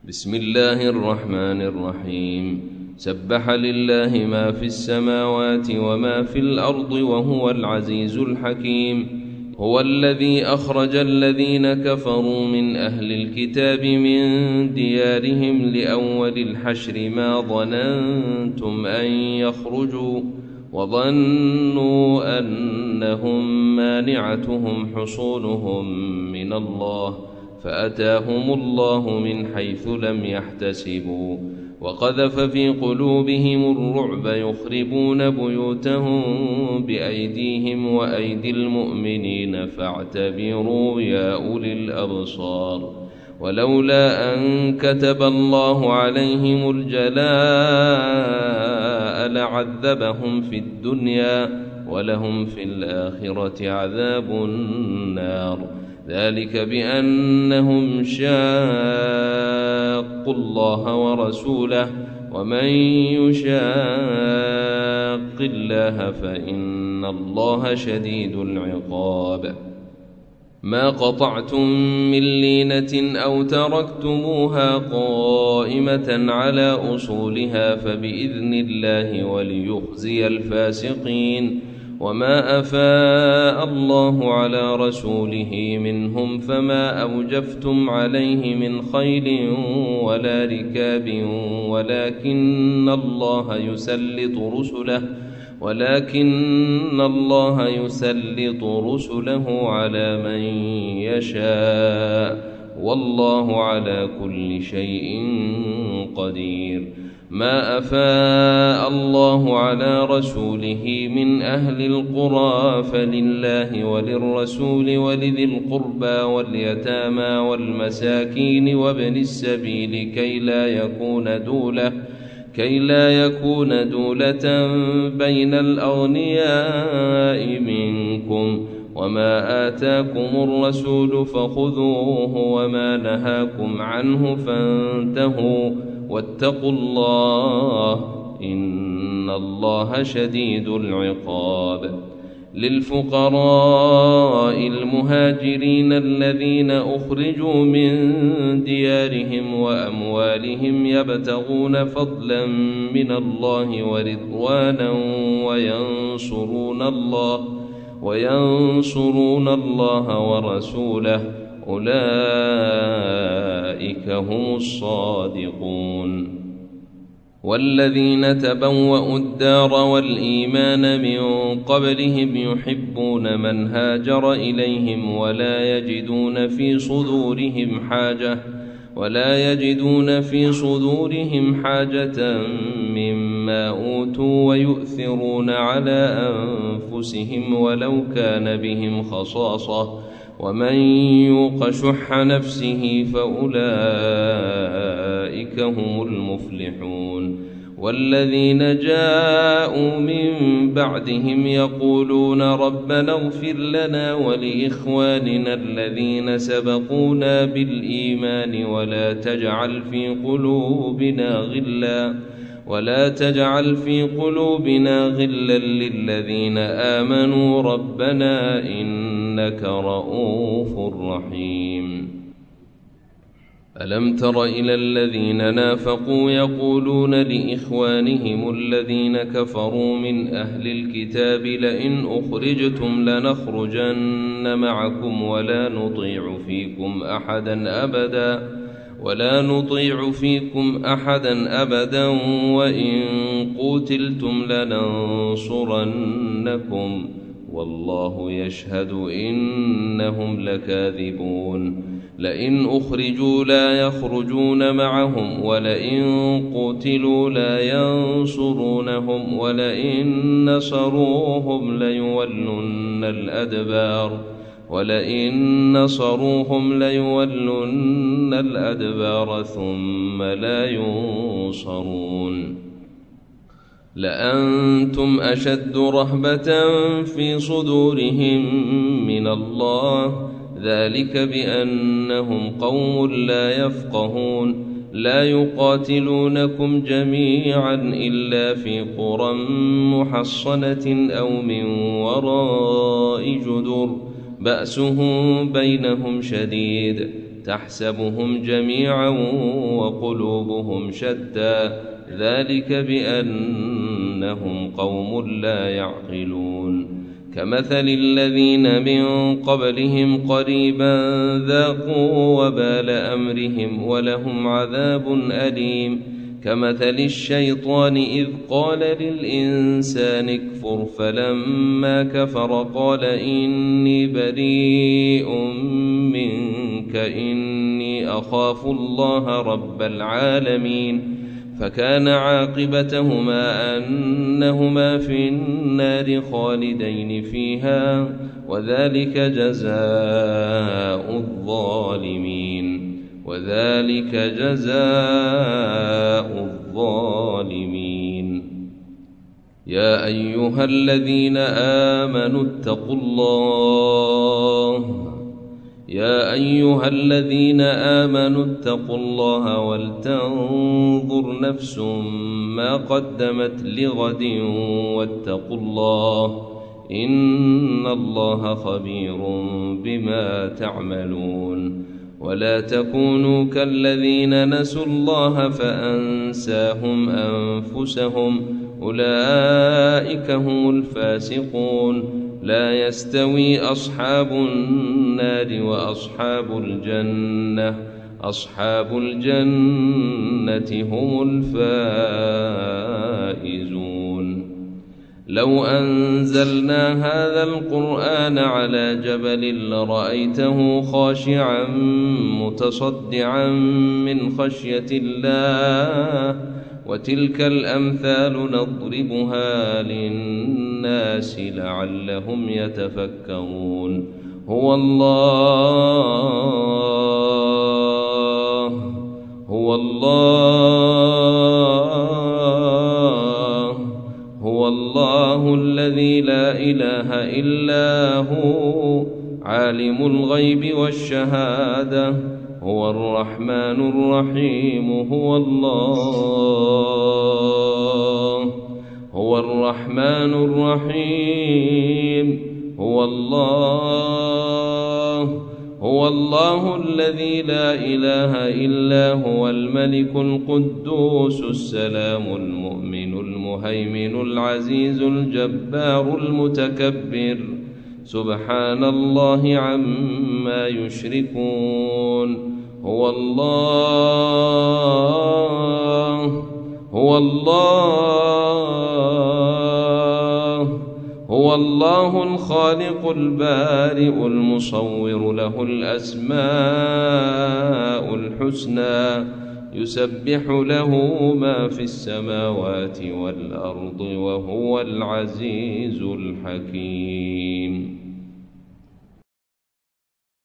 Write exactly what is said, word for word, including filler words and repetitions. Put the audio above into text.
بسم الله الرحمن الرحيم. سبح لله ما في السماوات وما في الأرض وهو العزيز الحكيم. هو الذي أخرج الذين كفروا من أهل الكتاب من ديارهم لأول الحشر ما ظننتم أن يخرجوا وظنوا أنهم مانعتهم حصونهم من الله فأتاهم الله من حيث لم يحتسبوا وقذف في قلوبهم الرعب يخربون بيوتهم بأيديهم وأيدي المؤمنين فاعتبروا يا أولي الأبصار. ولولا أن كتب الله عليهم الجلاء لعذبهم في الدنيا ولهم في الآخرة عذاب النار. ذلك بأنهم شاقوا الله ورسوله ومن يشاق الله فإن الله شديد العقاب. ما قطعتم من لينة أو تركتموها قائمة على أصولها فبإذن الله وليخزي الفاسقين. وما أفاء الله على رسوله منهم فما أوجفتم عليه من خيل ولا ركاب ولكن الله يسلط رسله ولكن الله يسلط رسله على من يشاء والله على كل شيء قدير. ما أفاء الله على رسوله من أهل القرى فلله وللرسول ولذي القربى واليتامى والمساكين وابن السبيل كي لا يكون دولة كي لا يكون دولة بين الأغنياء منكم. وما آتاكم الرسول فخذوه وما نهاكم عنه فانتهوا واتقوا الله إن الله شديد العقاب. للفقراء المهاجرين الذين أخرجوا من ديارهم وأموالهم يبتغون فضلا من الله ورضوانا وينصرون الله وينصرون الله ورسوله أولئك هم الصادقون. والذين تبوأوا الدار والإيمان من قبلهم يحبون من هاجر إليهم ولا يجدون في صدورهم حاجة ولا يجدون في صدورهم حاجة مما أوتوا ويؤثرون على أنفسهم ولو كان بهم خصاصة ومن يوق شح نفسه فأولئك هم المفلحون. والذين جاءوا من بعدهم يقولون ربنا اغفر لنا ولإخواننا الذين سبقونا بالإيمان ولا تجعل في قلوبنا غلا ولا تجعل في قلوبنا غلا للذين آمنوا ربنا إنك رؤوف رحيم. ألم تر إلى الذين نافقوا يقولون لإخوانهم الذين كفروا من أهل الكتاب لئن أخرجتم لنخرجن معكم ولا نطيع فيكم أحدا أبدا ولا نطيع فيكم أحدا أبدا وإن قتلتم لننصرنكم والله يشهد إنهم لكاذبون. لئن أخرجوا لا يخرجون معهم ولئن قتلوا لا ينصرونهم ولئن نصروهم ليولن الأدبار ولئن نصروهم ليولن الأدبار ثم لا ينصرون. لأنتم أشد رهبة في صدورهم من الله ذلك بأنهم قوم لا يفقهون. لا يقاتلونكم جميعا إلا في قرى محصنة أو من وراء جدر بأسهم بينهم شديد تحسبهم جميعا وقلوبهم شتى ذلك بأنهم قوم لا يعقلون كمثل الذين من قبلهم قريبا ذاقوا وبال أمرهم ولهم عذاب أليم كمثل الشيطان إذ قال للإنسان اكفر فلما كفر قال إني بريء منك إني أخاف الله رب العالمين فكان عاقبتهما أنهما في النار خالدين فيها وذلك جزاء الظالمين وذلك جزاء الظالمين يا أيها الذين آمنوا اتقوا الله يا أيها الذين آمنوا اتقوا الله ولتنظر نفس ما قدمت لغد واتقوا الله إن الله خبير بما تعملون ولا تكونوا كالذين نسوا الله فأنساهم أنفسهم أولئك هم الفاسقون لا يستوي أصحاب النار وأصحاب الجنة أصحاب الجنة هم الفائزون لو أنزلنا هذا القرآن على جبل لرأيته خاشعا متصدعا من خشية الله وتلك الأمثال نضربها للناس لعلهم يتفكرون هو الله هو الله هو الله الذي لا إله إلا هو عالم الغيب والشهادة هو الرحمن الرحيم هو الله هو الرحمن الرحيم هو الله هو الله الذي لا إله إلا هو الملك القدوس السلام المؤمن المهيمن العزيز الجبار المتكبر سبحان الله عما يشركون هو الله هو الله هو الله الخالق البارئ المصور له الأسماء الحسنى يسبح له ما في السماوات والأرض وهو العزيز الحكيم.